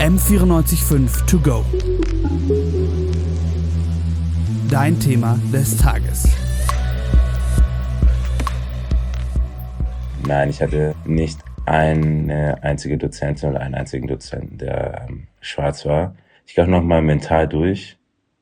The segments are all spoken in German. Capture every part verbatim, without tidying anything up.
M vierundneunzig Komma fünf To Go. Dein Thema des Tages. Nein, ich hatte nicht eine einzige Dozentin oder einen einzigen Dozenten, der ähm, schwarz war. Ich gehe auch nochmal mental durch.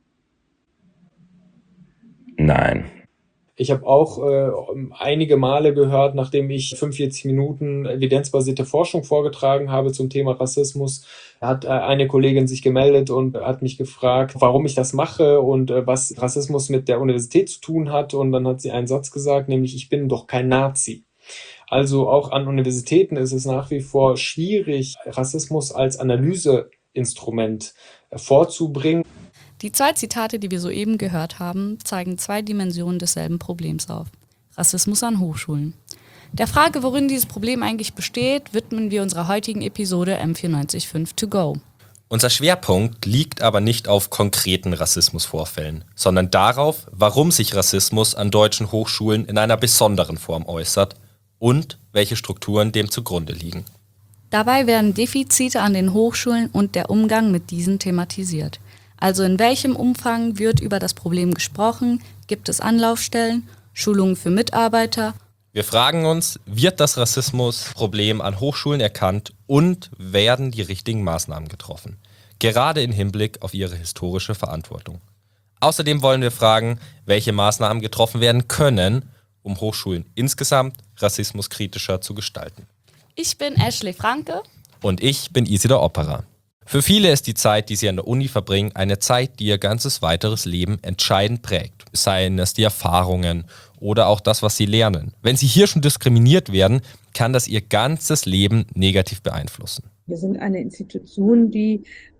Nein. Ich habe auch äh, einige Male gehört, nachdem ich fünfundvierzig Minuten evidenzbasierte Forschung vorgetragen habe zum Thema Rassismus, hat äh, eine Kollegin sich gemeldet und hat mich gefragt, warum ich das mache und äh, was Rassismus mit der Universität zu tun hat. Und dann hat sie einen Satz gesagt, nämlich: Ich bin doch kein Nazi. Also auch an Universitäten ist es nach wie vor schwierig, Rassismus als Analyseinstrument vorzubringen. Die zwei Zitate, die wir soeben gehört haben, zeigen zwei Dimensionen desselben Problems auf. Rassismus an Hochschulen. Der Frage, worin dieses Problem eigentlich besteht, widmen wir unserer heutigen Episode M vierundneunzig Komma fünf To Go. Unser Schwerpunkt liegt aber nicht auf konkreten Rassismusvorfällen, sondern darauf, warum sich Rassismus an deutschen Hochschulen in einer besonderen Form äußert und welche Strukturen dem zugrunde liegen. Dabei werden Defizite an den Hochschulen und der Umgang mit diesen thematisiert. Also in welchem Umfang wird über das Problem gesprochen? Gibt es Anlaufstellen, Schulungen für Mitarbeiter? Wir fragen uns, wird das Rassismusproblem an Hochschulen erkannt und werden die richtigen Maßnahmen getroffen? Gerade im Hinblick auf ihre historische Verantwortung. Außerdem wollen wir fragen, welche Maßnahmen getroffen werden können, um Hochschulen insgesamt rassismuskritischer zu gestalten. Ich bin Ashley Franke. Und ich bin Isidor Opperer. Für viele ist die Zeit, die sie an der Uni verbringen, eine Zeit, die ihr ganzes weiteres Leben entscheidend prägt. Seien es die Erfahrungen oder auch das, was sie lernen. Wenn sie hier schon diskriminiert werden, kann das ihr ganzes Leben negativ beeinflussen. Wir sind eine Institution, die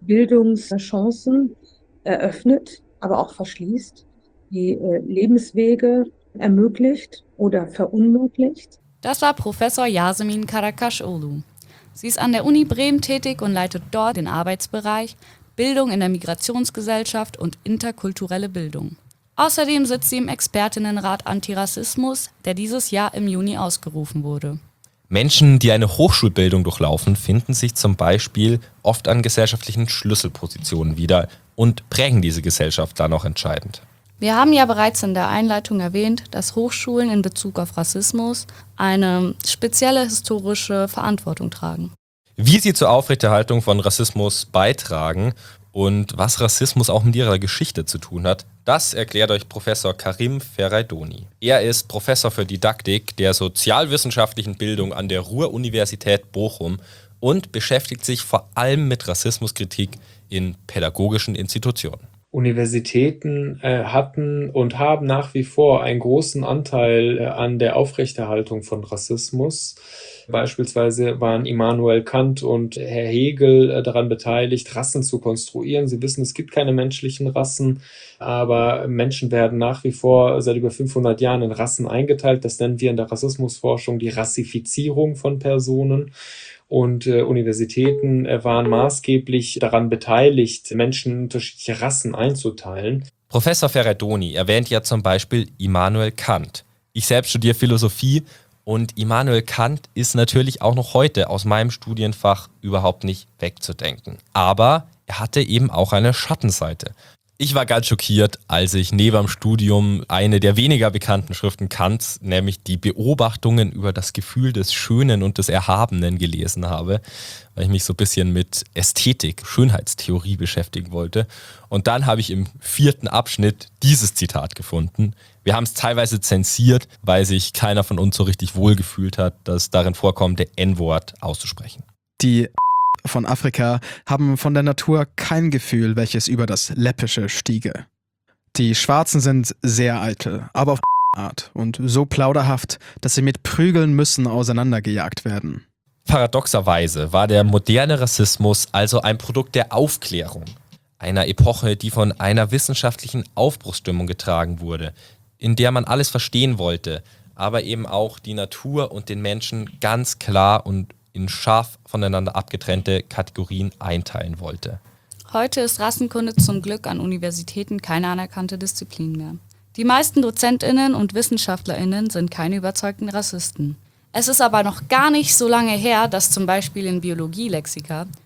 Bildungschancen eröffnet, aber auch verschließt, die Lebenswege ermöglicht oder verunmöglicht. Das war Professor Yasemin Karakaş-Oğlu. Sie ist an der Uni Bremen tätig und leitet dort den Arbeitsbereich Bildung in der Migrationsgesellschaft und interkulturelle Bildung. Außerdem sitzt sie im Expertinnenrat Antirassismus, der dieses Jahr im Juni ausgerufen wurde. Menschen, die eine Hochschulbildung durchlaufen, finden sich zum Beispiel oft an gesellschaftlichen Schlüsselpositionen wieder und prägen diese Gesellschaft dann auch entscheidend. Wir haben ja bereits in der Einleitung erwähnt, dass Hochschulen in Bezug auf Rassismus eine spezielle historische Verantwortung tragen. Wie sie zur Aufrechterhaltung von Rassismus beitragen und was Rassismus auch mit ihrer Geschichte zu tun hat, das erklärt euch Professor Karim Ferraidoni. Er ist Professor für Didaktik der sozialwissenschaftlichen Bildung an der Ruhr-Universität Bochum und beschäftigt sich vor allem mit Rassismuskritik in pädagogischen Institutionen. Universitäten äh, hatten und haben nach wie vor einen großen Anteil äh, an der Aufrechterhaltung von Rassismus. Beispielsweise waren Immanuel Kant und Herr Hegel äh, daran beteiligt, Rassen zu konstruieren. Sie wissen, es gibt keine menschlichen Rassen, aber Menschen werden nach wie vor seit über fünfhundert Jahren in Rassen eingeteilt. Das nennen wir in der Rassismusforschung die Rassifizierung von Personen. Und äh, Universitäten äh, waren maßgeblich daran beteiligt, Menschen in unterschiedliche Rassen einzuteilen. Professor Ferraidoni erwähnt ja zum Beispiel Immanuel Kant. Ich selbst studiere Philosophie und Immanuel Kant ist natürlich auch noch heute aus meinem Studienfach überhaupt nicht wegzudenken. Aber er hatte eben auch eine Schattenseite. Ich war ganz schockiert, als ich neben dem Studium eine der weniger bekannten Schriften Kants, nämlich die Beobachtungen über das Gefühl des Schönen und des Erhabenen gelesen habe, weil ich mich so ein bisschen mit Ästhetik, Schönheitstheorie beschäftigen wollte. Und dann habe ich im vierten Abschnitt dieses Zitat gefunden. Wir haben es teilweise zensiert, weil sich keiner von uns so richtig wohlgefühlt hat, das darin vorkommende En-Wort auszusprechen. Die von Afrika haben von der Natur kein Gefühl, welches über das Läppische stiege. Die Schwarzen sind sehr eitel, aber auf Art und so plauderhaft, dass sie mit Prügeln müssen auseinandergejagt werden. Paradoxerweise war der moderne Rassismus also ein Produkt der Aufklärung, einer Epoche, die von einer wissenschaftlichen Aufbruchsstimmung getragen wurde, in der man alles verstehen wollte, aber eben auch die Natur und den Menschen ganz klar und in scharf voneinander abgetrennte Kategorien einteilen wollte. Heute ist Rassenkunde zum Glück an Universitäten keine anerkannte Disziplin mehr. Die meisten DozentInnen und WissenschaftlerInnen sind keine überzeugten Rassisten. Es ist aber noch gar nicht so lange her, dass zum Beispiel in Biologielexika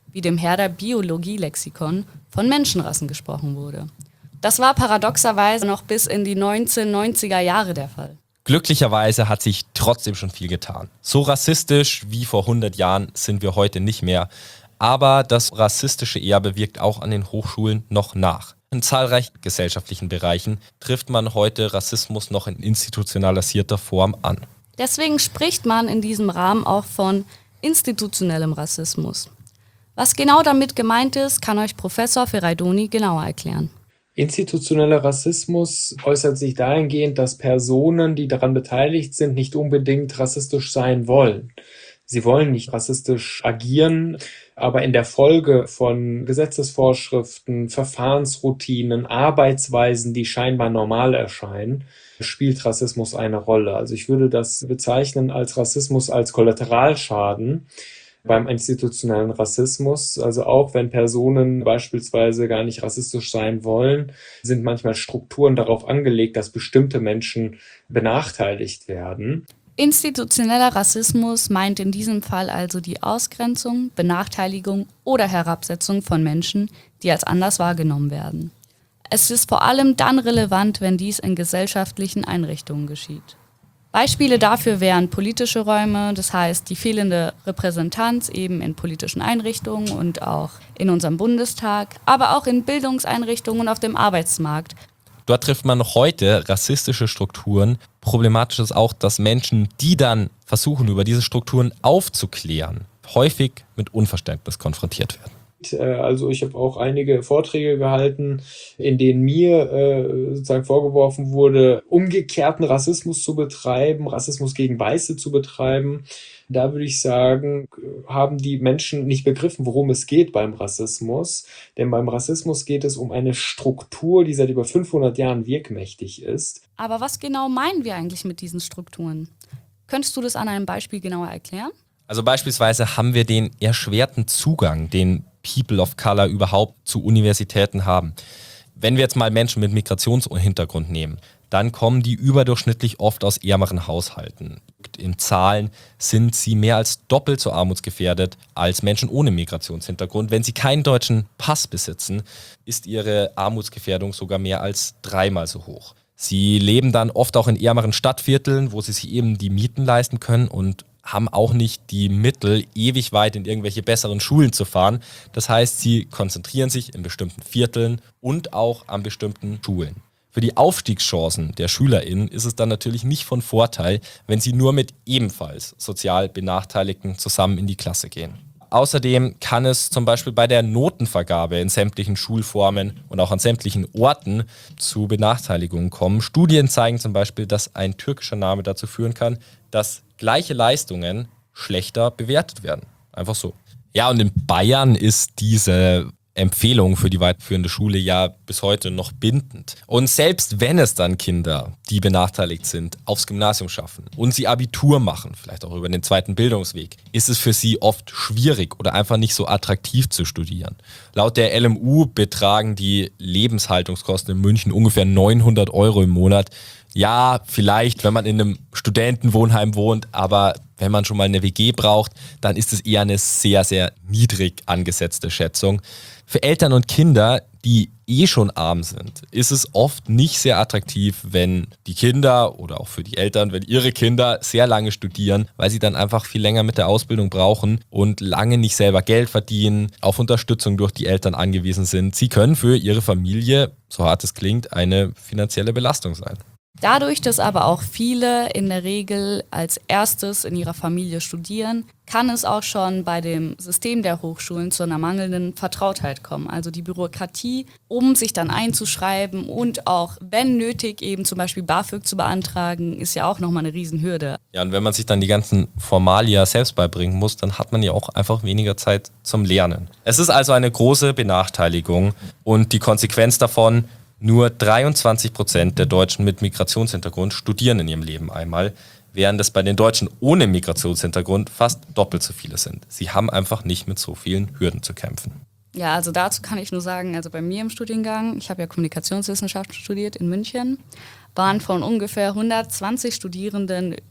wie dem Herder Biologie-Lexikon, von Menschenrassen gesprochen wurde. Das war paradoxerweise noch bis in die neunzehnhundertneunziger Jahre der Fall. Glücklicherweise hat sich trotzdem schon viel getan. So rassistisch wie vor hundert Jahren sind wir heute nicht mehr. Aber das rassistische Erbe wirkt auch an den Hochschulen noch nach. In zahlreichen gesellschaftlichen Bereichen trifft man heute Rassismus noch in institutionalisierter Form an. Deswegen spricht man in diesem Rahmen auch von institutionellem Rassismus. Was genau damit gemeint ist, kann euch Professor Ferraidoni genauer erklären. Institutioneller Rassismus äußert sich dahingehend, dass Personen, die daran beteiligt sind, nicht unbedingt rassistisch sein wollen. Sie wollen nicht rassistisch agieren, aber in der Folge von Gesetzesvorschriften, Verfahrensroutinen, Arbeitsweisen, die scheinbar normal erscheinen, spielt Rassismus eine Rolle. Also ich würde das bezeichnen als Rassismus als Kollateralschaden beim institutionellen Rassismus. Also auch wenn Personen beispielsweise gar nicht rassistisch sein wollen, sind manchmal Strukturen darauf angelegt, dass bestimmte Menschen benachteiligt werden. Institutioneller Rassismus meint in diesem Fall also die Ausgrenzung, Benachteiligung oder Herabsetzung von Menschen, die als anders wahrgenommen werden. Es ist vor allem dann relevant, wenn dies in gesellschaftlichen Einrichtungen geschieht. Beispiele dafür wären politische Räume, das heißt die fehlende Repräsentanz eben in politischen Einrichtungen und auch in unserem Bundestag, aber auch in Bildungseinrichtungen und auf dem Arbeitsmarkt. Dort trifft man noch heute rassistische Strukturen. Problematisch ist auch, dass Menschen, die dann versuchen, über diese Strukturen aufzuklären, häufig mit Unverständnis konfrontiert werden. Also ich habe auch einige Vorträge gehalten, in denen mir äh, sozusagen vorgeworfen wurde, umgekehrten Rassismus zu betreiben, Rassismus gegen Weiße zu betreiben. Da würde ich sagen, haben die Menschen nicht begriffen, worum es geht beim Rassismus. Denn beim Rassismus geht es um eine Struktur, die seit über fünfhundert Jahren wirkmächtig ist. Aber was genau meinen wir eigentlich mit diesen Strukturen? Könntest du das an einem Beispiel genauer erklären? Also beispielsweise haben wir den erschwerten Zugang, den People of Color überhaupt zu Universitäten haben. Wenn wir jetzt mal Menschen mit Migrationshintergrund nehmen, dann kommen die überdurchschnittlich oft aus ärmeren Haushalten. In Zahlen sind sie mehr als doppelt so armutsgefährdet als Menschen ohne Migrationshintergrund. Wenn sie keinen deutschen Pass besitzen, ist ihre Armutsgefährdung sogar mehr als dreimal so hoch. Sie leben dann oft auch in ärmeren Stadtvierteln, wo sie sich eben die Mieten leisten können und haben auch nicht die Mittel, ewig weit in irgendwelche besseren Schulen zu fahren. Das heißt, sie konzentrieren sich in bestimmten Vierteln und auch an bestimmten Schulen. Für die Aufstiegschancen der SchülerInnen ist es dann natürlich nicht von Vorteil, wenn sie nur mit ebenfalls sozial Benachteiligten zusammen in die Klasse gehen. Außerdem kann es zum Beispiel bei der Notenvergabe in sämtlichen Schulformen und auch an sämtlichen Orten zu Benachteiligungen kommen. Studien zeigen zum Beispiel, dass ein türkischer Name dazu führen kann, dass gleiche Leistungen schlechter bewertet werden. Einfach so. Ja, und in Bayern ist diese Empfehlung für die weiterführende Schule ja bis heute noch bindend. Und selbst wenn es dann Kinder, die benachteiligt sind, aufs Gymnasium schaffen und sie Abitur machen, vielleicht auch über den zweiten Bildungsweg, ist es für sie oft schwierig oder einfach nicht so attraktiv zu studieren. Laut der L M U betragen die Lebenshaltungskosten in München ungefähr neunhundert Euro im Monat. Ja, vielleicht, wenn man in einem Studentenwohnheim wohnt, aber wenn man schon mal eine W G braucht, dann ist es eher eine sehr, sehr niedrig angesetzte Schätzung. Für Eltern und Kinder, die eh schon arm sind, ist es oft nicht sehr attraktiv, wenn die Kinder oder auch für die Eltern, wenn ihre Kinder sehr lange studieren, weil sie dann einfach viel länger mit der Ausbildung brauchen und lange nicht selber Geld verdienen, auf Unterstützung durch die Eltern angewiesen sind. Sie können für ihre Familie, so hart es klingt, eine finanzielle Belastung sein. Dadurch, dass aber auch viele in der Regel als erstes in ihrer Familie studieren, kann es auch schon bei dem System der Hochschulen zu einer mangelnden Vertrautheit kommen. Also die Bürokratie, um sich dann einzuschreiben und auch, wenn nötig, eben zum Beispiel BAföG zu beantragen, ist ja auch nochmal eine Riesenhürde. Ja, und wenn man sich dann die ganzen Formalia selbst beibringen muss, dann hat man ja auch einfach weniger Zeit zum Lernen. Es ist also eine große Benachteiligung und die Konsequenz davon: nur dreiundzwanzig Prozent der Deutschen mit Migrationshintergrund studieren in ihrem Leben einmal, während es bei den Deutschen ohne Migrationshintergrund fast doppelt so viele sind. Sie haben einfach nicht mit so vielen Hürden zu kämpfen. Ja, also dazu kann ich nur sagen, also bei mir im Studiengang, ich habe ja Kommunikationswissenschaften studiert in München, waren von ungefähr hundertzwanzig Studierenden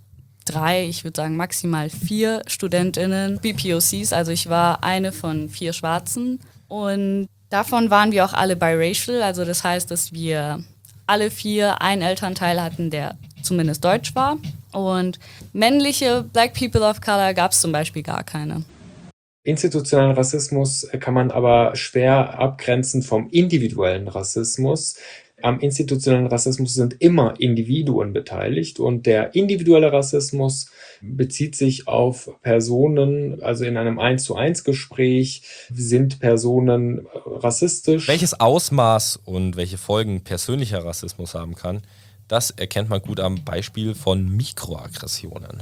drei, ich würde sagen maximal vier StudentInnen, B P O Cs, also ich war eine von vier Schwarzen und davon waren wir auch alle biracial, also das heißt, dass wir alle vier einen Elternteil hatten, der zumindest deutsch war und männliche Black People of Color gab es zum Beispiel gar keine. Institutionellen Rassismus kann man aber schwer abgrenzen vom individuellen Rassismus. Am institutionellen Rassismus sind immer Individuen beteiligt und der individuelle Rassismus bezieht sich auf Personen, also in einem eins zu eins Gespräch sind Personen rassistisch. Welches Ausmaß und welche Folgen persönlicher Rassismus haben kann, das erkennt man gut am Beispiel von Mikroaggressionen.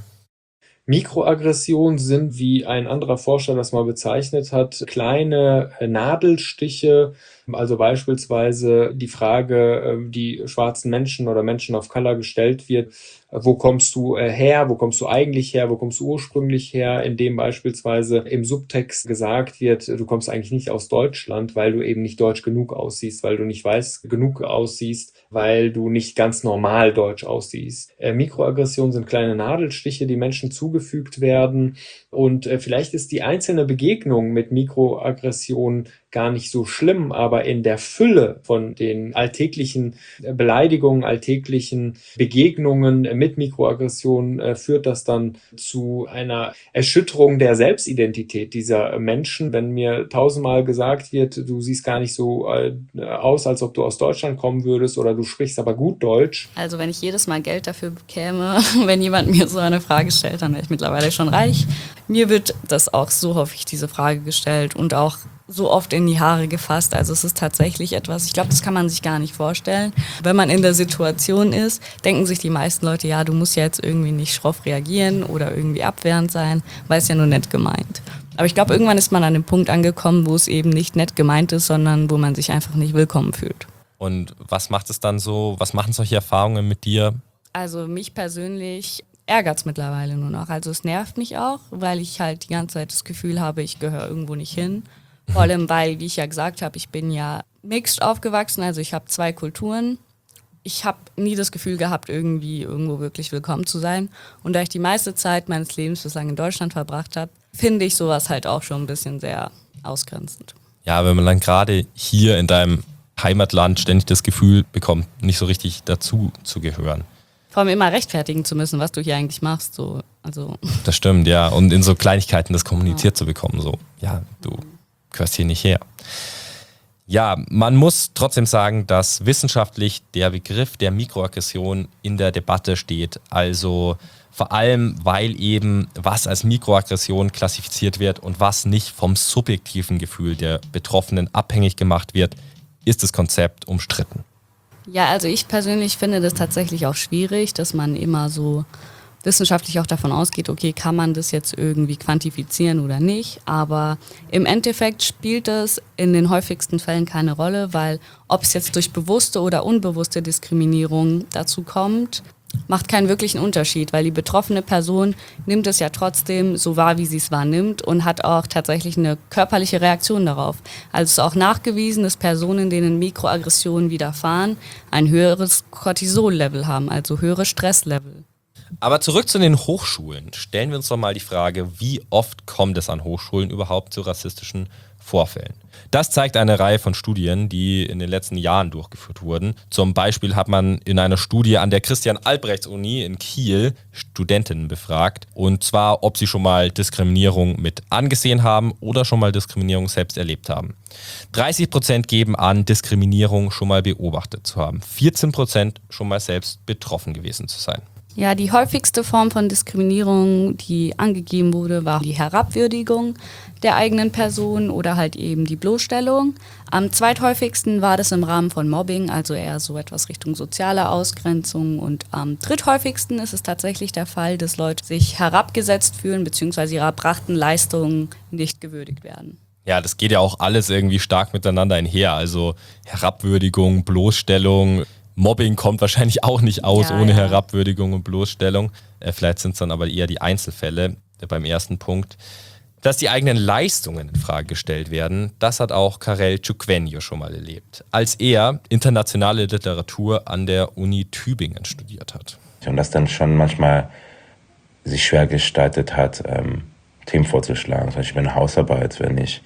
Mikroaggressionen sind, wie ein anderer Forscher das mal bezeichnet hat, kleine Nadelstiche, also beispielsweise die Frage, die schwarzen Menschen oder Menschen of Color gestellt wird, wo kommst du her, wo kommst du eigentlich her, wo kommst du ursprünglich her, indem beispielsweise im Subtext gesagt wird, du kommst eigentlich nicht aus Deutschland, weil du eben nicht deutsch genug aussiehst, weil du nicht weiß genug aussiehst, weil du nicht ganz normal deutsch aussiehst. Äh, Mikroaggressionen sind kleine Nadelstiche, die Menschen zugefügt werden und äh, vielleicht ist die einzelne Begegnung mit Mikroaggressionen gar nicht so schlimm, aber in der Fülle von den alltäglichen Beleidigungen, alltäglichen Begegnungen mit Mikroaggressionen äh, führt das dann zu einer Erschütterung der Selbstidentität dieser Menschen. Wenn mir tausendmal gesagt wird, du siehst gar nicht so äh, aus, als ob du aus Deutschland kommen würdest oder du sprichst aber gut Deutsch. Also wenn ich jedes Mal Geld dafür bekäme, wenn jemand mir so eine Frage stellt, dann wäre ich mittlerweile schon reich. Mir wird das auch so häufig diese Frage gestellt und auch so oft in die Haare gefasst. Also es ist tatsächlich etwas, ich glaube, das kann man sich gar nicht vorstellen. Wenn man in der Situation ist, denken sich die meisten Leute, ja, du musst ja jetzt irgendwie nicht schroff reagieren oder irgendwie abwehrend sein, weil es ja nur nett gemeint. Aber ich glaube, irgendwann ist man an dem Punkt angekommen, wo es eben nicht nett gemeint ist, sondern wo man sich einfach nicht willkommen fühlt. Und was macht es dann so, was machen solche Erfahrungen mit dir? Also mich persönlich ärgert es mittlerweile nur noch. Also es nervt mich auch, weil ich halt die ganze Zeit das Gefühl habe, ich gehöre irgendwo nicht hin. Vor allem, weil, wie ich ja gesagt habe, ich bin ja mixed aufgewachsen, also ich habe zwei Kulturen. Ich habe nie das Gefühl gehabt, irgendwie irgendwo wirklich willkommen zu sein. Und da ich die meiste Zeit meines Lebens bislang in Deutschland verbracht habe, finde ich sowas halt auch schon ein bisschen sehr ausgrenzend. Ja, wenn man dann gerade hier in deinem Heimatland ständig das Gefühl bekommt, nicht so richtig dazu zu gehören. Vor allem immer rechtfertigen zu müssen, was du hier eigentlich machst. So. Also. Das stimmt, ja. Und in so Kleinigkeiten das kommuniziert ja. zu bekommen, so, ja, du gehörst hier nicht her. Ja, man muss trotzdem sagen, dass wissenschaftlich der Begriff der Mikroaggression in der Debatte steht. Also vor allem, weil eben was als Mikroaggression klassifiziert wird und was nicht vom subjektiven Gefühl der Betroffenen abhängig gemacht wird, ist das Konzept umstritten. Ja, also ich persönlich finde das tatsächlich auch schwierig, dass man immer so wissenschaftlich auch davon ausgeht, okay, kann man das jetzt irgendwie quantifizieren oder nicht, aber im Endeffekt spielt das in den häufigsten Fällen keine Rolle, weil ob es jetzt durch bewusste oder unbewusste Diskriminierung dazu kommt, macht keinen wirklichen Unterschied, weil die betroffene Person nimmt es ja trotzdem so wahr, wie sie es wahrnimmt und hat auch tatsächlich eine körperliche Reaktion darauf. Also es ist auch nachgewiesen, dass Personen, denen Mikroaggressionen widerfahren, ein höheres Cortisol-Level haben, also höhere Stresslevel. Aber zurück zu den Hochschulen. Stellen wir uns doch mal die Frage, wie oft kommt es an Hochschulen überhaupt zu rassistischen Vorfällen? Das zeigt eine Reihe von Studien, die in den letzten Jahren durchgeführt wurden. Zum Beispiel hat man in einer Studie an der Christian-Albrechts-Uni in Kiel Studentinnen befragt. Und zwar, ob sie schon mal Diskriminierung mit angesehen haben oder schon mal Diskriminierung selbst erlebt haben. dreißig Prozent geben an, Diskriminierung schon mal beobachtet zu haben. vierzehn Prozent schon mal selbst betroffen gewesen zu sein. Ja, die häufigste Form von Diskriminierung, die angegeben wurde, war die Herabwürdigung der eigenen Person oder halt eben die Bloßstellung. Am zweithäufigsten war das im Rahmen von Mobbing, also eher so etwas Richtung soziale Ausgrenzung. Und am dritthäufigsten ist es tatsächlich der Fall, dass Leute sich herabgesetzt fühlen bzw. ihrer erbrachten Leistungen nicht gewürdigt werden. Ja, das geht ja auch alles irgendwie stark miteinander einher. Also Herabwürdigung, Bloßstellung. Mobbing kommt wahrscheinlich auch nicht aus ja, ohne ja. Herabwürdigung und Bloßstellung. Äh, vielleicht sind es dann aber eher die Einzelfälle äh, beim ersten Punkt. Dass die eigenen Leistungen in Frage gestellt werden, das hat auch Karel Ciuqueño schon mal erlebt, als er internationale Literatur an der Uni Tübingen studiert hat. Und das dann schon manchmal sich schwer gestaltet hat, ähm, Themen vorzuschlagen. Zum Beispiel eine Hausarbeit, wenn ich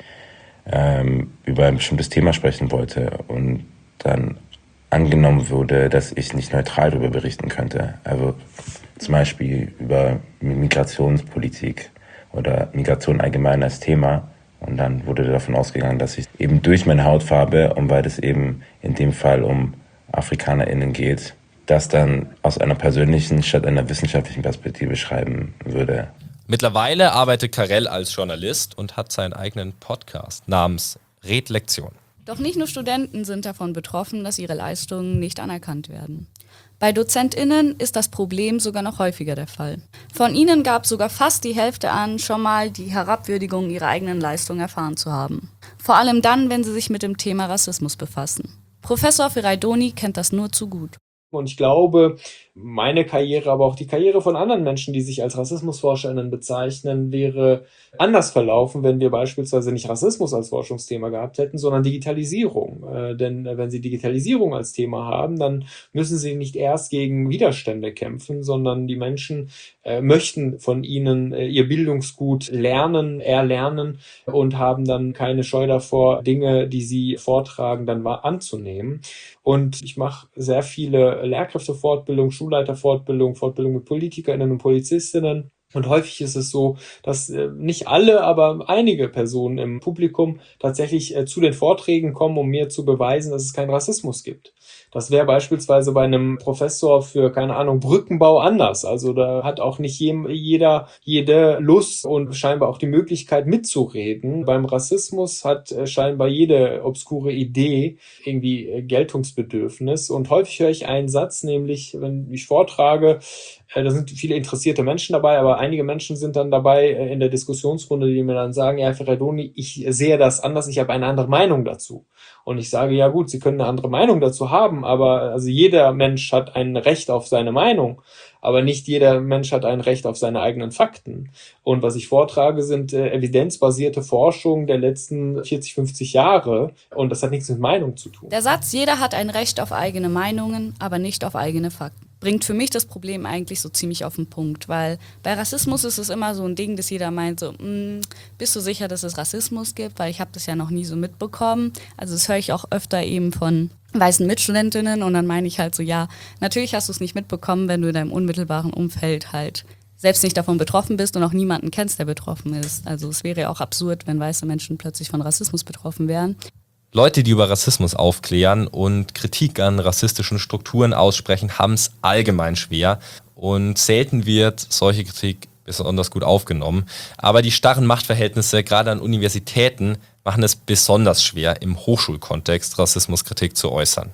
ähm, über ein bestimmtes Thema sprechen wollte und dann angenommen wurde, dass ich nicht neutral darüber berichten könnte. Also zum Beispiel über Migrationspolitik oder Migration allgemein als Thema. Und dann wurde davon ausgegangen, dass ich eben durch meine Hautfarbe, und weil es eben in dem Fall um AfrikanerInnen geht, das dann aus einer persönlichen statt einer wissenschaftlichen Perspektive schreiben würde. Mittlerweile arbeitet Karel als Journalist und hat seinen eigenen Podcast namens Redlektion. Doch nicht nur Studenten sind davon betroffen, dass ihre Leistungen nicht anerkannt werden. Bei DozentInnen ist das Problem sogar noch häufiger der Fall. Von ihnen gab sogar fast die Hälfte an, schon mal die Herabwürdigung ihrer eigenen Leistung erfahren zu haben. Vor allem dann, wenn sie sich mit dem Thema Rassismus befassen. Professor Firaidoni kennt das nur zu gut. Und ich glaube, meine Karriere, aber auch die Karriere von anderen Menschen, die sich als RassismusforscherInnen bezeichnen, wäre anders verlaufen, wenn wir beispielsweise nicht Rassismus als Forschungsthema gehabt hätten, sondern Digitalisierung. Äh, denn äh, wenn Sie Digitalisierung als Thema haben, dann müssen Sie nicht erst gegen Widerstände kämpfen, sondern die Menschen äh, möchten von Ihnen äh, ihr Bildungsgut lernen, erlernen und haben dann keine Scheu davor, Dinge, die Sie vortragen, dann anzunehmen. Und ich mache sehr viele Lehrkräftefortbildung, Schulleiterfortbildung, Fortbildung mit PolitikerInnen und Polizistinnen. Und häufig ist es so, dass äh, nicht alle, aber einige Personen im Publikum tatsächlich äh, zu den Vorträgen kommen, um mir zu beweisen, dass es keinen Rassismus gibt. Das wäre beispielsweise bei einem Professor für, keine Ahnung, Brückenbau anders. Also da hat auch nicht jeder, jede Lust und scheinbar auch die Möglichkeit mitzureden. Beim Rassismus hat scheinbar jede obskure Idee irgendwie Geltungsbedürfnis. Und häufig höre ich einen Satz, nämlich, wenn ich vortrage, da sind viele interessierte Menschen dabei, aber einige Menschen sind dann dabei in der Diskussionsrunde, die mir dann sagen, ja, Herr Firaidoni, ich sehe das anders, ich habe eine andere Meinung dazu. Und ich sage, ja gut, Sie können eine andere Meinung dazu haben, aber also jeder Mensch hat ein Recht auf seine Meinung, aber nicht jeder Mensch hat ein Recht auf seine eigenen Fakten. Und was ich vortrage, sind äh, evidenzbasierte Forschung der letzten vierzig, fünfzig Jahre und das hat nichts mit Meinung zu tun. Der Satz, jeder hat ein Recht auf eigene Meinungen, aber nicht auf eigene Fakten, bringt für mich das Problem eigentlich so ziemlich auf den Punkt, weil bei Rassismus ist es immer so ein Ding, dass jeder meint so, bist du sicher, dass es Rassismus gibt, weil ich habe das ja noch nie so mitbekommen. Also das höre ich auch öfter eben von weißen Mitstudentinnen und dann meine ich halt so, ja, natürlich hast du es nicht mitbekommen, wenn du in deinem unmittelbaren Umfeld halt selbst nicht davon betroffen bist und auch niemanden kennst, der betroffen ist. Also es wäre ja auch absurd, wenn weiße Menschen plötzlich von Rassismus betroffen wären. Leute, die über Rassismus aufklären und Kritik an rassistischen Strukturen aussprechen, haben es allgemein schwer und selten wird solche Kritik besonders gut aufgenommen. Aber die starren Machtverhältnisse, gerade an Universitäten, machen es besonders schwer, im Hochschulkontext Rassismuskritik zu äußern.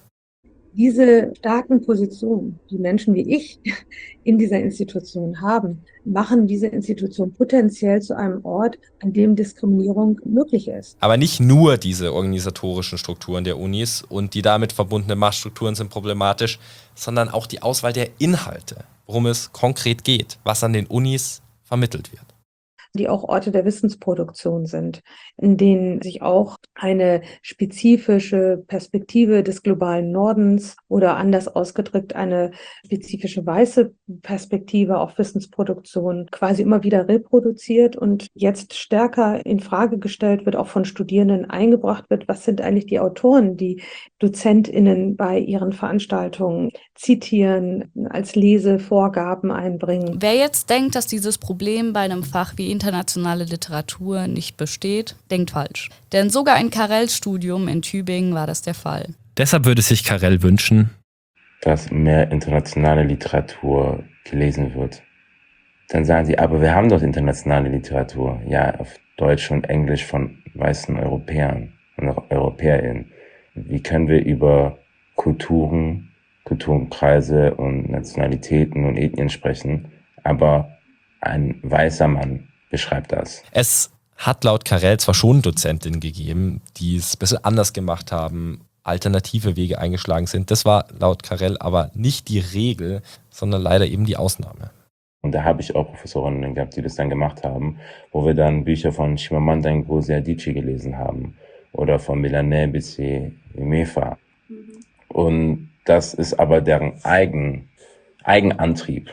Diese starken Positionen, die Menschen wie ich in dieser Institution haben, machen diese Institution potenziell zu einem Ort, an dem Diskriminierung möglich ist. Aber nicht nur diese organisatorischen Strukturen der Unis und die damit verbundenen Machtstrukturen sind problematisch, sondern auch die Auswahl der Inhalte, worum es konkret geht, was an den Unis vermittelt wird. Die auch Orte der Wissensproduktion sind, in denen sich auch eine spezifische Perspektive des globalen Nordens oder anders ausgedrückt eine spezifische weiße Perspektive auf Wissensproduktion quasi immer wieder reproduziert und jetzt stärker in Frage gestellt wird, auch von Studierenden eingebracht wird. Was sind eigentlich die Autoren, die DozentInnen bei ihren Veranstaltungen zitieren, als Lesevorgaben einbringen? Wer jetzt denkt, dass dieses Problem bei einem Fach wie internationale Literatur nicht besteht, denkt falsch. Denn sogar in Karels Studium in Tübingen war das der Fall. Deshalb würde sich Karel wünschen, dass mehr internationale Literatur gelesen wird. Dann sagen sie, aber wir haben doch internationale Literatur. Ja, auf Deutsch und Englisch von weißen Europäern und auch EuropäerInnen. Wie können wir über Kulturen, Kulturkreise und Nationalitäten und Ethnien sprechen, aber ein weißer Mann beschreibt das. Es hat laut Karel zwar schon Dozentinnen gegeben, die es ein bisschen anders gemacht haben, alternative Wege eingeschlagen sind. Das war laut Karel aber nicht die Regel, sondern leider eben die Ausnahme. Und da habe ich auch Professorinnen gehabt, die das dann gemacht haben, wo wir dann Bücher von Chimamanda Ngozi Adichie gelesen haben oder von Melané Bissé Emefa. Mhm. Und das ist aber deren Eigen, Eigenantrieb.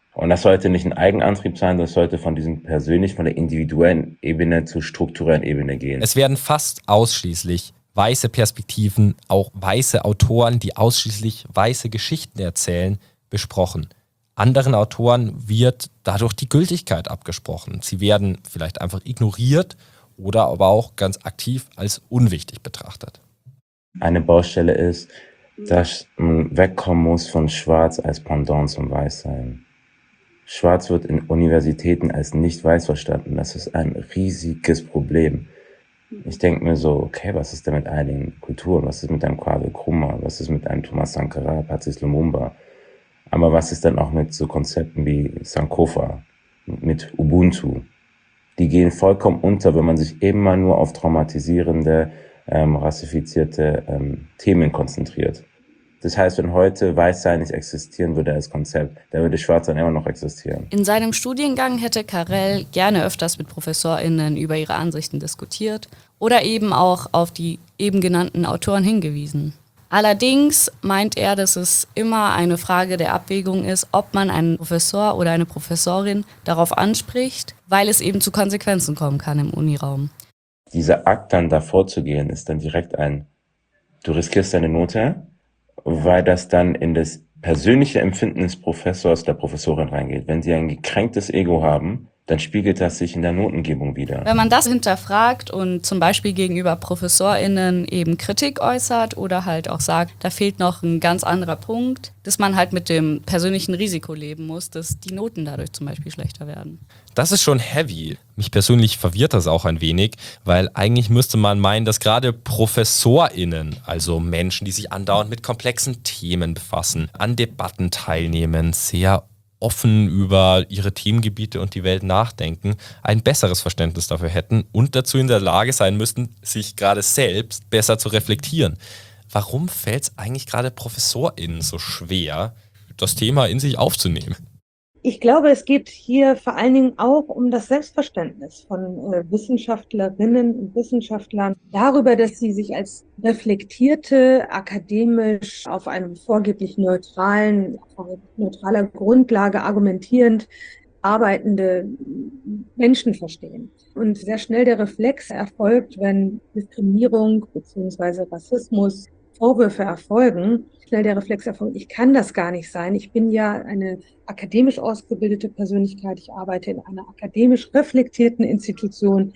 Und das sollte nicht ein Eigenantrieb sein, das sollte von diesem persönlich, von der individuellen Ebene zur strukturellen Ebene gehen. Es werden fast ausschließlich weiße Perspektiven, auch weiße Autoren, die ausschließlich weiße Geschichten erzählen, besprochen. Anderen Autoren wird dadurch die Gültigkeit abgesprochen. Sie werden vielleicht einfach ignoriert oder aber auch ganz aktiv als unwichtig betrachtet. Eine Baustelle ist, dass man wegkommen muss von Schwarz als Pendant zum Weißsein. Schwarz wird in Universitäten als nicht weiß verstanden. Das ist ein riesiges Problem. Ich denke mir so, okay, was ist denn mit einigen Kulturen? Was ist mit einem Kwame Nkrumah? Was ist mit einem Thomas Sankara, Patrice Lumumba? Aber was ist dann auch mit so Konzepten wie Sankofa, mit Ubuntu? Die gehen vollkommen unter, wenn man sich immer nur auf traumatisierende, ähm, rassifizierte ähm, Themen konzentriert. Das heißt, wenn heute Weißsein nicht existieren würde als Konzept, dann würde Schwarzsein immer noch existieren. In seinem Studiengang hätte Carrel gerne öfters mit ProfessorInnen über ihre Ansichten diskutiert oder eben auch auf die eben genannten Autoren hingewiesen. Allerdings meint er, dass es immer eine Frage der Abwägung ist, ob man einen Professor oder eine Professorin darauf anspricht, weil es eben zu Konsequenzen kommen kann im Uniraum. Dieser Akt dann davor zu gehen, ist dann direkt ein, du riskierst deine Note, weil das dann in das persönliche Empfinden des Professors, der Professorin reingeht. Wenn sie ein gekränktes Ego haben, dann spiegelt das sich in der Notengebung wider. Wenn man das hinterfragt und zum Beispiel gegenüber ProfessorInnen eben Kritik äußert oder halt auch sagt, da fehlt noch ein ganz anderer Punkt, dass man halt mit dem persönlichen Risiko leben muss, dass die Noten dadurch zum Beispiel schlechter werden. Das ist schon heavy. Mich persönlich verwirrt das auch ein wenig, weil eigentlich müsste man meinen, dass gerade ProfessorInnen, also Menschen, die sich andauernd mit komplexen Themen befassen, an Debatten teilnehmen, sehr offen über ihre Themengebiete und die Welt nachdenken, ein besseres Verständnis dafür hätten und dazu in der Lage sein müssten, sich gerade selbst besser zu reflektieren. Warum fällt es eigentlich gerade ProfessorInnen so schwer, das Thema in sich aufzunehmen? Ich glaube, es geht hier vor allen Dingen auch um das Selbstverständnis von äh, Wissenschaftlerinnen und Wissenschaftlern darüber, dass sie sich als reflektierte, akademisch auf einem vorgeblich neutralen, auf neutraler Grundlage argumentierend arbeitende Menschen verstehen. Und sehr schnell der Reflex erfolgt, wenn Diskriminierung bzw. Rassismus, Vorwürfe erfolgen, schnell der Reflex erfolgt, ich kann das gar nicht sein. Ich bin ja eine akademisch ausgebildete Persönlichkeit. Ich arbeite in einer akademisch reflektierten Institution.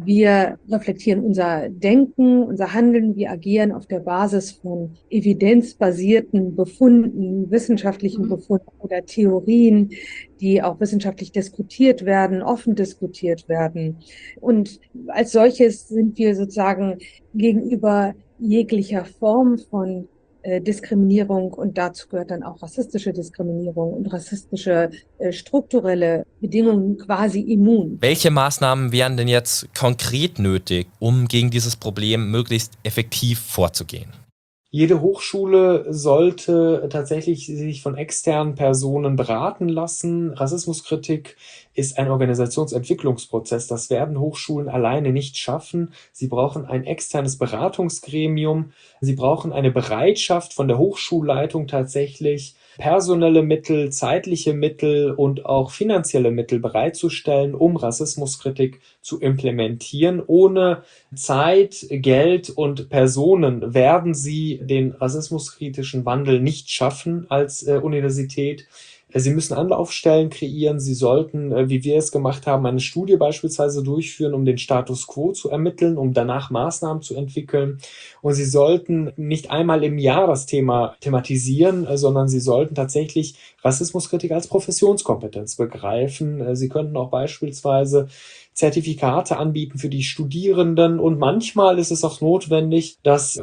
Wir reflektieren unser Denken, unser Handeln. Wir agieren auf der Basis von evidenzbasierten Befunden, wissenschaftlichen Befunden oder Theorien, die auch wissenschaftlich diskutiert werden, offen diskutiert werden. Und als solches sind wir sozusagen gegenüber jeglicher Form von äh, Diskriminierung, und dazu gehört dann auch rassistische Diskriminierung und rassistische äh, strukturelle Bedingungen, quasi immun. Welche Maßnahmen wären denn jetzt konkret nötig, um gegen dieses Problem möglichst effektiv vorzugehen? Jede Hochschule sollte tatsächlich sich von externen Personen beraten lassen. Rassismuskritik ist ein Organisationsentwicklungsprozess. Das werden Hochschulen alleine nicht schaffen. Sie brauchen ein externes Beratungsgremium. Sie brauchen eine Bereitschaft von der Hochschulleitung tatsächlich, personelle Mittel, zeitliche Mittel und auch finanzielle Mittel bereitzustellen, um Rassismuskritik zu implementieren. Ohne Zeit, Geld und Personen werden sie den rassismuskritischen Wandel nicht schaffen als äh, Universität. Sie müssen Anlaufstellen kreieren. Sie sollten, äh, wie wir es gemacht haben, eine Studie beispielsweise durchführen, um den Status quo zu ermitteln, um danach Maßnahmen zu entwickeln. Und sie sollten nicht einmal im Jahr das Thema thematisieren, äh, sondern sie sollten tatsächlich Rassismuskritik als Professionskompetenz begreifen. Äh, sie könnten auch beispielsweise Zertifikate anbieten für die Studierenden, und manchmal ist es auch notwendig, dass äh,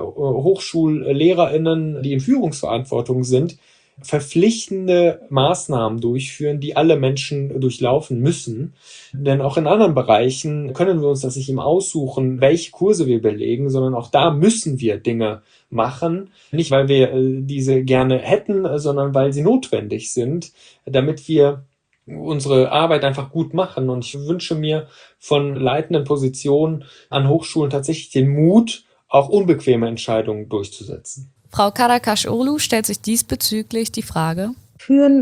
HochschullehrerInnen, die in Führungsverantwortung sind, verpflichtende Maßnahmen durchführen, die alle Menschen durchlaufen müssen. Denn auch in anderen Bereichen können wir uns das nicht eben aussuchen, welche Kurse wir belegen, sondern auch da müssen wir Dinge machen. Nicht, weil wir äh, diese gerne hätten, sondern weil sie notwendig sind, damit wir unsere Arbeit einfach gut machen. Und ich wünsche mir von leitenden Positionen an Hochschulen tatsächlich den Mut, auch unbequeme Entscheidungen durchzusetzen. Frau Karakaş-Oğlu stellt sich diesbezüglich die Frage: Führen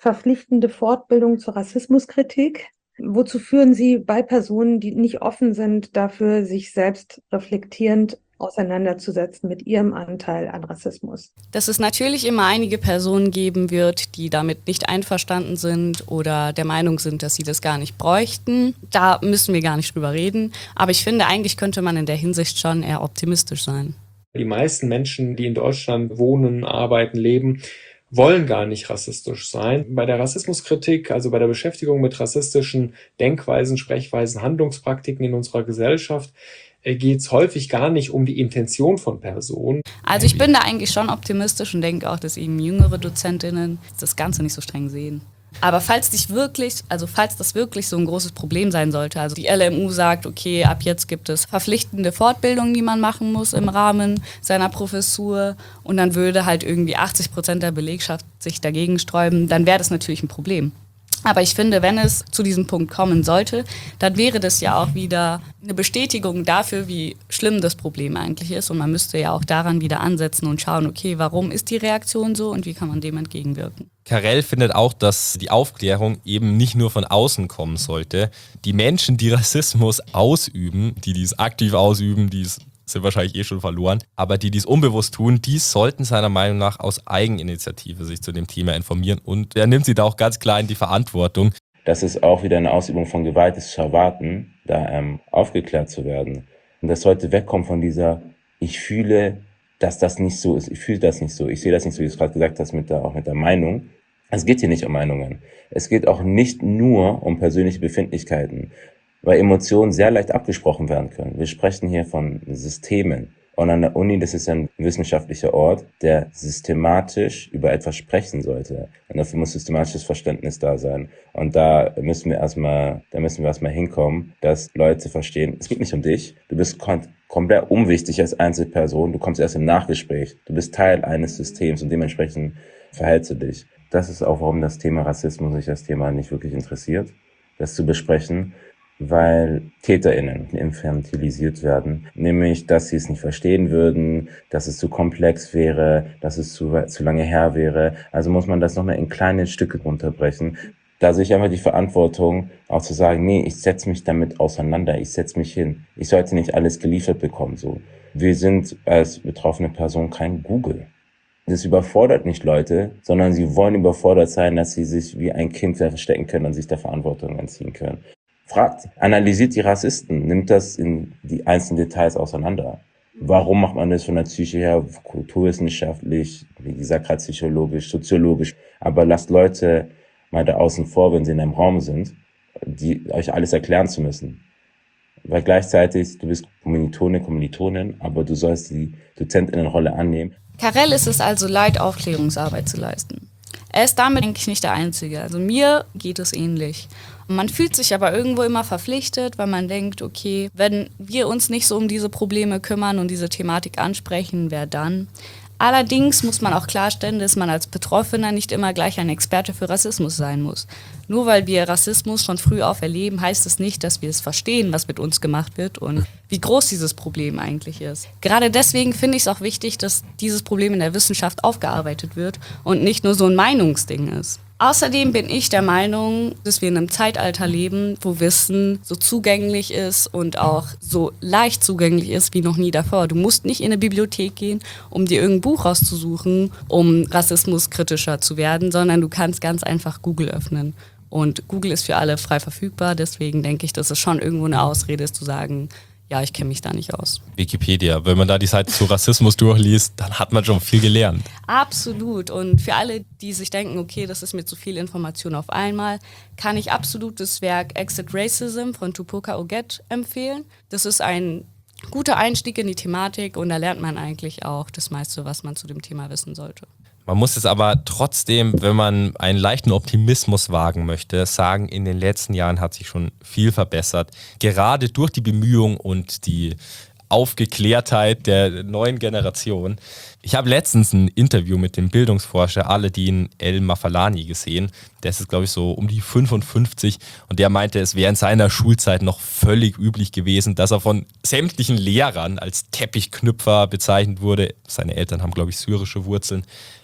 verpflichtende Fortbildung zur Rassismuskritik. Wozu führen sie bei Personen, die nicht offen sind, dafür sich selbst reflektierend auseinanderzusetzen mit ihrem Anteil an Rassismus? Dass es natürlich immer einige Personen geben wird, die damit nicht einverstanden sind oder der Meinung sind, dass sie das gar nicht bräuchten. Da müssen wir gar nicht drüber reden. Aber ich finde, eigentlich könnte man in der Hinsicht schon eher optimistisch sein. Die meisten Menschen, die in Deutschland wohnen, arbeiten, leben, wollen gar nicht rassistisch sein. Bei der Rassismuskritik, also bei der Beschäftigung mit rassistischen Denkweisen, Sprechweisen, Handlungspraktiken in unserer Gesellschaft, geht es häufig gar nicht um die Intention von Personen. Also ich bin da eigentlich schon optimistisch und denke auch, dass eben jüngere Dozentinnen das Ganze nicht so streng sehen. Aber falls dich wirklich, also falls das wirklich so ein großes Problem sein sollte, also die L M U sagt, okay, ab jetzt gibt es verpflichtende Fortbildungen, die man machen muss im Rahmen seiner Professur und dann würde halt irgendwie achtzig Prozent der Belegschaft sich dagegen sträuben, dann wäre das natürlich ein Problem. Aber ich finde, wenn es zu diesem Punkt kommen sollte, dann wäre das ja auch wieder eine Bestätigung dafür, wie schlimm das Problem eigentlich ist. Und man müsste ja auch daran wieder ansetzen und schauen, okay, warum ist die Reaktion so und wie kann man dem entgegenwirken. Karel findet auch, dass die Aufklärung eben nicht nur von außen kommen sollte. Die Menschen, die Rassismus ausüben, die dies aktiv ausüben, die es sind wahrscheinlich eh schon verloren. Aber die dies unbewusst tun, die sollten seiner Meinung nach aus Eigeninitiative sich zu dem Thema informieren. Und er nimmt sie da auch ganz klar in die Verantwortung. Das ist auch wieder eine Ausübung von Gewalt, ist zu erwarten, da ähm, aufgeklärt zu werden. Und das sollte wegkommen von dieser, ich fühle, dass das nicht so ist. Ich fühle das nicht so. Ich sehe das nicht so, wie du es gerade gesagt hast, mit der, auch mit der Meinung. Es geht hier nicht um Meinungen. Es geht auch nicht nur um persönliche Befindlichkeiten, weil Emotionen sehr leicht abgesprochen werden können. Wir sprechen hier von Systemen. Und an der Uni, das ist ein wissenschaftlicher Ort, der systematisch über etwas sprechen sollte. Und dafür muss systematisches Verständnis da sein. Und da müssen wir erstmal, da müssen wir erstmal hinkommen, dass Leute verstehen, es geht nicht um dich. Du bist kom- komplett unwichtig als Einzelperson. Du kommst erst im Nachgespräch. Du bist Teil eines Systems und dementsprechend verhältst du dich. Das ist auch, warum das Thema Rassismus sich das Thema nicht wirklich interessiert, das zu besprechen. Weil TäterInnen infantilisiert werden, nämlich, dass sie es nicht verstehen würden, dass es zu komplex wäre, dass es zu, zu lange her wäre. Also muss man das nochmal in kleine Stücke runterbrechen. Da sehe ich einfach die Verantwortung, auch zu sagen, nee, ich setze mich damit auseinander, ich setze mich hin. Ich sollte nicht alles geliefert bekommen, so. Wir sind als betroffene Person kein Google. Das überfordert nicht Leute, sondern sie wollen überfordert sein, dass sie sich wie ein Kind verstecken können und sich der Verantwortung entziehen können. Fragt, analysiert die Rassisten, nimmt das in die einzelnen Details auseinander. Warum macht man das von der Psyche her, kulturwissenschaftlich, wie gesagt, gerade psychologisch, soziologisch, aber lasst Leute mal da außen vor, wenn sie in einem Raum sind, die euch alles erklären zu müssen. Weil gleichzeitig, du bist Kommilitone, Kommilitonin, aber du sollst die Dozentinnenrolle annehmen. Karel ist es also leid, Aufklärungsarbeit zu leisten. Er ist damit eigentlich nicht der Einzige. Also mir geht es ähnlich. Man fühlt sich aber irgendwo immer verpflichtet, weil man denkt, okay, wenn wir uns nicht so um diese Probleme kümmern und diese Thematik ansprechen, wer dann? Allerdings muss man auch klarstellen, dass man als Betroffener nicht immer gleich ein Experte für Rassismus sein muss. Nur weil wir Rassismus von früh auf erleben, heißt es nicht, dass wir es verstehen, was mit uns gemacht wird und wie groß dieses Problem eigentlich ist. Gerade deswegen finde ich es auch wichtig, dass dieses Problem in der Wissenschaft aufgearbeitet wird und nicht nur so ein Meinungsding ist. Außerdem bin ich der Meinung, dass wir in einem Zeitalter leben, wo Wissen so zugänglich ist und auch so leicht zugänglich ist wie noch nie davor. Du musst nicht in eine Bibliothek gehen, um dir irgendein Buch rauszusuchen, um rassismuskritischer zu werden, sondern du kannst ganz einfach Google öffnen. Und Google ist für alle frei verfügbar, deswegen denke ich, dass es schon irgendwo eine Ausrede ist zu sagen, ja, ich kenne mich da nicht aus. Wikipedia, wenn man da die Seite zu Rassismus durchliest, dann hat man schon viel gelernt. Absolut. Und für alle, die sich denken, okay, das ist mir zu viel Information auf einmal, kann ich absolut das Werk Exit Racism von Tupoka Oget empfehlen. Das ist ein guter Einstieg in die Thematik und da lernt man eigentlich auch das meiste, was man zu dem Thema wissen sollte. Man muss es aber trotzdem, wenn man einen leichten Optimismus wagen möchte, sagen, in den letzten Jahren hat sich schon viel verbessert. Gerade durch die Bemühungen und die Aufgeklärtheit der neuen Generation. Ich habe letztens ein Interview mit dem Bildungsforscher Aladin El-Mafalani gesehen. Der ist, glaube ich, so um die fünfundfünfzig und der meinte, es wäre in seiner Schulzeit noch völlig üblich gewesen, dass er von sämtlichen Lehrern als Teppichknüpfer bezeichnet wurde. Seine Eltern haben, glaube ich, syrische Wurzeln.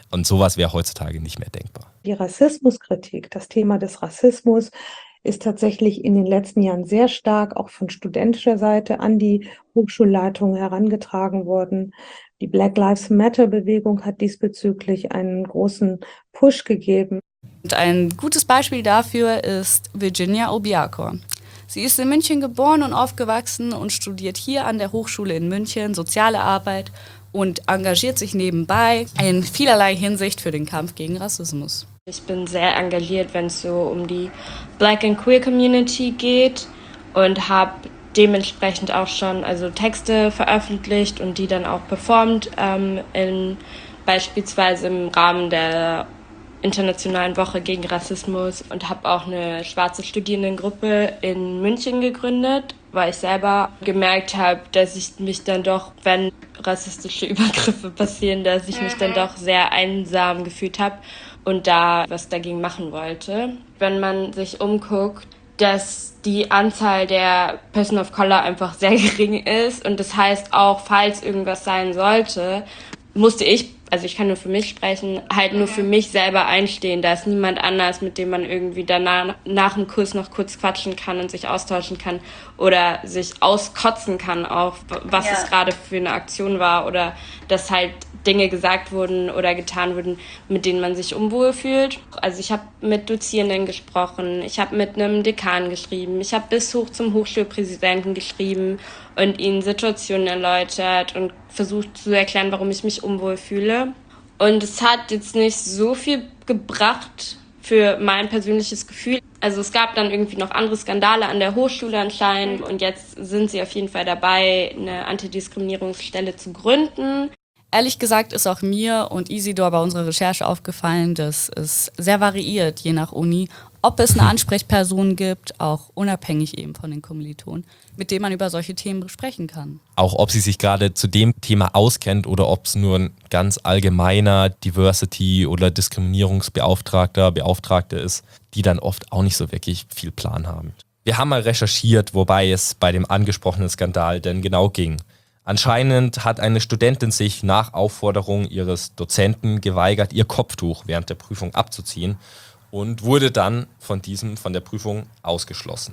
Und sowas wäre heutzutage nicht mehr denkbar. Die Rassismuskritik, das Thema des Rassismus, ist tatsächlich in den letzten Jahren sehr stark auch von studentischer Seite an die Hochschulleitung herangetragen worden. Die Black Lives Matter-Bewegung hat diesbezüglich einen großen Push gegeben. Und ein gutes Beispiel dafür ist Virginia Obiakor. Sie ist in München geboren und aufgewachsen und studiert hier an der Hochschule in München soziale Arbeit und engagiert sich nebenbei in vielerlei Hinsicht für den Kampf gegen Rassismus. Ich bin sehr engagiert, wenn es so um die Black and Queer Community geht und habe dementsprechend auch schon also Texte veröffentlicht und die dann auch performt, ähm, in, beispielsweise im Rahmen der Internationalen Woche gegen Rassismus, und habe auch eine schwarze Studierendengruppe in München gegründet, weil ich selber gemerkt habe, dass ich mich dann doch, wenn rassistische Übergriffe passieren, dass ich mich dann doch sehr einsam gefühlt habe und da was dagegen machen wollte. Wenn man sich umguckt, dass die Anzahl der Person of Color einfach sehr gering ist, und das heißt auch, falls irgendwas sein sollte, musste ich, also ich kann nur für mich sprechen, halt nur für mich selber einstehen. Da ist niemand anders, mit dem man irgendwie danach nach dem Kurs noch kurz quatschen kann und sich austauschen kann oder sich auskotzen kann auch, was ja. es gerade für eine Aktion war, oder dass halt Dinge gesagt wurden oder getan wurden, mit denen man sich unwohl fühlt. Also ich habe mit Dozierenden gesprochen, ich habe mit einem Dekan geschrieben, ich habe bis hoch zum Hochschulpräsidenten geschrieben und ihnen Situationen erläutert und versucht zu erklären, warum ich mich unwohl fühle. Und es hat jetzt nicht so viel gebracht für mein persönliches Gefühl. Also es gab dann irgendwie noch andere Skandale an der Hochschule anscheinend, und jetzt sind sie auf jeden Fall dabei, eine Antidiskriminierungsstelle zu gründen. Ehrlich gesagt ist auch mir und Isidor bei unserer Recherche aufgefallen, dass es sehr variiert, je nach Uni, ob es eine Ansprechperson gibt, auch unabhängig eben von den Kommilitonen, mit dem man über solche Themen sprechen kann. Auch ob sie sich gerade zu dem Thema auskennt oder ob es nur ein ganz allgemeiner Diversity- oder Diskriminierungsbeauftragter, Beauftragte ist, die dann oft auch nicht so wirklich viel Plan haben. Wir haben mal recherchiert, wobei es bei dem angesprochenen Skandal denn genau ging. Anscheinend hat eine Studentin sich nach Aufforderung ihres Dozenten geweigert, ihr Kopftuch während der Prüfung abzuziehen und wurde dann von diesem, von der Prüfung ausgeschlossen.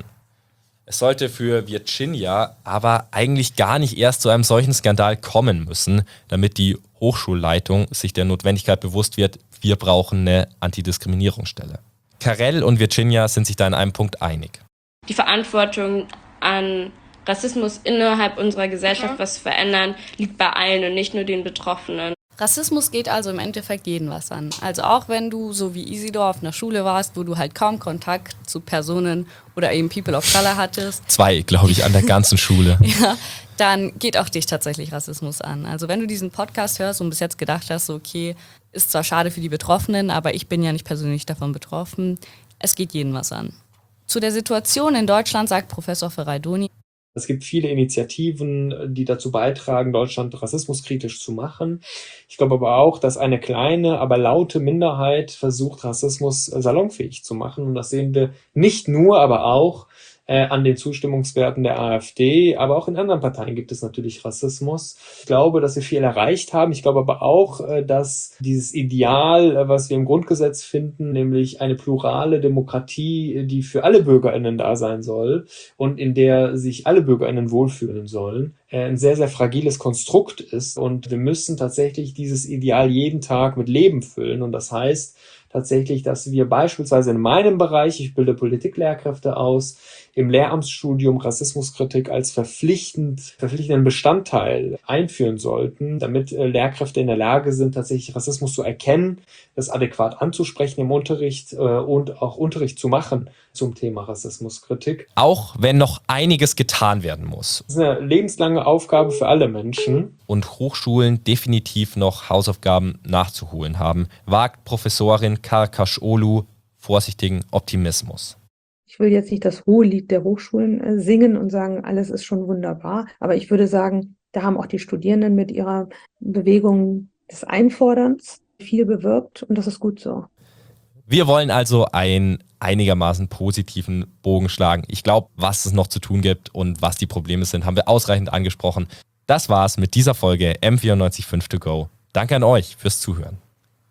Es sollte für Virginia aber eigentlich gar nicht erst zu einem solchen Skandal kommen müssen, damit die Hochschulleitung sich der Notwendigkeit bewusst wird, wir brauchen eine Antidiskriminierungsstelle. Karel und Virginia sind sich da in einem Punkt einig. Die Verantwortung an Rassismus innerhalb unserer Gesellschaft was zu verändern, liegt bei allen und nicht nur den Betroffenen. Rassismus geht also im Endeffekt jeden was an. Also auch wenn du, so wie Isidor, auf einer Schule warst, wo du halt kaum Kontakt zu Personen oder eben People of Color hattest. Zwei, glaube ich, an der ganzen Schule. Ja, dann geht auch dich tatsächlich Rassismus an. Also wenn du diesen Podcast hörst und bis jetzt gedacht hast, so okay, ist zwar schade für die Betroffenen, aber ich bin ja nicht persönlich davon betroffen, es geht jeden was an. Zu der Situation in Deutschland sagt Professor Ferraidoni: Es gibt viele Initiativen, die dazu beitragen, Deutschland rassismuskritisch zu machen. Ich glaube aber auch, dass eine kleine, aber laute Minderheit versucht, Rassismus salonfähig zu machen. Und das sehen wir nicht nur, aber auch äh, an den Zustimmungswerten der AfD. Aber auch in anderen Parteien gibt es natürlich Rassismus. Ich glaube, dass wir viel erreicht haben. Ich glaube aber auch, äh, dass dieses Ideal, äh, was wir im Grundgesetz finden, nämlich eine plurale Demokratie, die für alle BürgerInnen da sein soll und in der sich alle BürgerInnen wohlfühlen sollen, äh, ein sehr, sehr fragiles Konstrukt ist. Und wir müssen tatsächlich dieses Ideal jeden Tag mit Leben füllen. Und das heißt tatsächlich, dass wir beispielsweise in meinem Bereich, ich bilde Politiklehrkräfte aus, im Lehramtsstudium Rassismuskritik als verpflichtend, verpflichtenden Bestandteil einführen sollten, damit äh, Lehrkräfte in der Lage sind, tatsächlich Rassismus zu erkennen, das adäquat anzusprechen im Unterricht äh, und auch Unterricht zu machen zum Thema Rassismuskritik. Auch wenn noch einiges getan werden muss. Das ist eine lebenslange Aufgabe für alle Menschen. Und Hochschulen definitiv noch Hausaufgaben nachzuholen haben, wagt Professorin Karakaş-Oğlu vorsichtigen Optimismus. Ich will jetzt nicht das Hohelied der Hochschulen äh, singen und sagen, alles ist schon wunderbar, aber ich würde sagen, da haben auch die Studierenden mit ihrer Bewegung des Einforderns viel bewirkt, und das ist gut so. Wir wollen also einen einigermaßen positiven Bogen schlagen. Ich glaube, was es noch zu tun gibt und was die Probleme sind, haben wir ausreichend angesprochen. Das war's mit dieser Folge M vierundneunzig Komma fünf to go. Danke an euch fürs Zuhören.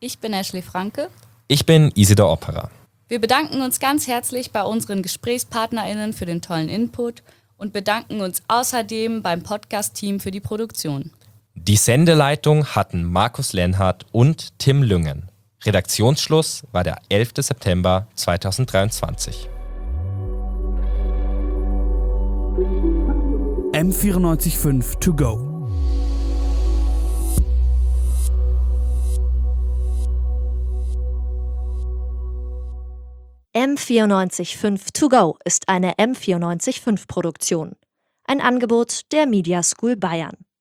Ich bin Ashley Franke. Ich bin Isidor Opera. Wir bedanken uns ganz herzlich bei unseren GesprächspartnerInnen für den tollen Input und bedanken uns außerdem beim Podcast-Team für die Produktion. Die Sendeleitung hatten Markus Lenhardt und Tim Lüngen. Redaktionsschluss war der elfter September zweitausenddreiundzwanzig. M vierundneunzig Komma fünf to go. M vierundneunzig Komma fünf to go ist eine M vierundneunzig Komma fünf Produktion. Ein Angebot der Media School Bayern.